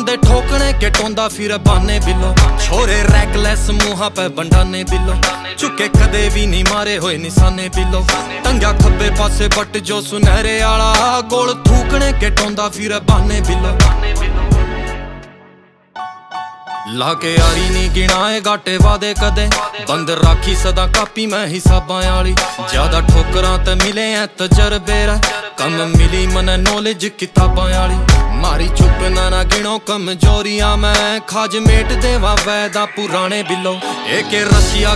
बंदे ठोकने के टोंदा फिर बाने बिलो छोरे रैकलैस मुहा पे बंडाने बिलो चुके कदे भी नहीं मारे होए निशाने बिलो टंग्या खब्बे पासे बट जो सुनहरे आला गोल थूकने के टोंदा फिर बाने बिलो लाके यारी नहीं गिनाए घाटे वादे कदे बंद राखी सदा कापी मैं हिसाबां आली ज्यादा ठोकरां ते मिले हैं तजर्बे कम मिली मने नॉलेज किताबां आली मारी चुप ना गिनो कमजोरियां मैं खाज मेट देवा वैदा पुराने बिलो एक रशिया